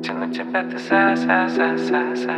Тяну тебя ты за.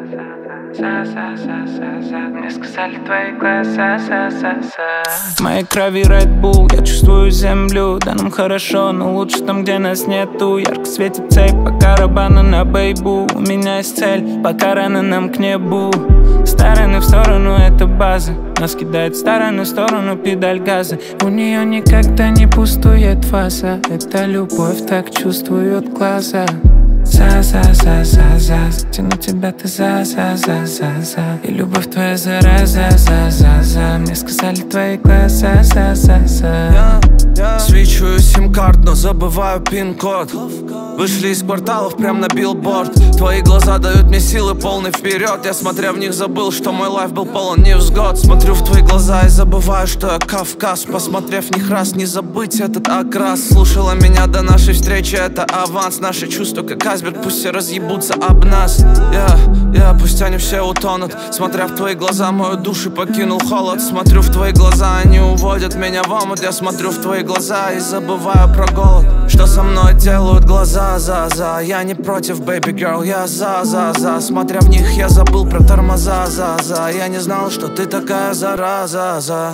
Мне сказали твои глаза В моей крови Red Bull, я чувствую землю. Да нам хорошо, но лучше там, где нас нету. Ярко светит цепь, пока рабана на бейбу. У меня есть цель, пока рано нам к небу. Стороны в сторону, это база. Нас кидает в сторону педаль газа. У нее никогда не пустует фаза. Это любовь, так чувствуют глаза. За, тяну тебя ты за. И любовь твоя зараза, за. Мне сказали твои глаза, за. Свечу сим-карт, но забываю пин-код. Вышли из кварталов прям на билборд. Твои глаза дают мне силы полный вперед. Я, смотря в них, забыл, что мой лайф был полон невзгод. Смотрю в твои глаза и забываю, что я Кавказ. Посмотрев в них раз, не забыть этот окрас. Слушала меня до нашей встречи, это аванс. Наши чувства как айсберг, пусть все разъебутся об нас. Пусть они все утонут. Смотря в твои глаза, мою душу покинул холод. Смотрю в твои глаза, они уводят меня в омут. Я смотрю в твои глаза и забываю про голод. Что со мной делают глаза, за. Я не против, baby girl, я за. Смотря в них, я забыл про тормоза, за. Я не знал, что ты такая зараза, за.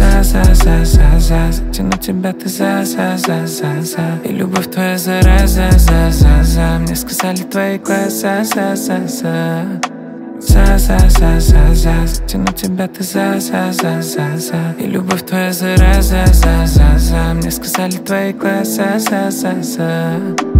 Тяну тебя ты за. И любовь твоя зараза, за. Мне сказали твои глаза, за. Тяну тебя ты за. И любовь твоя зараза, за. Мне сказали твои глаза, за.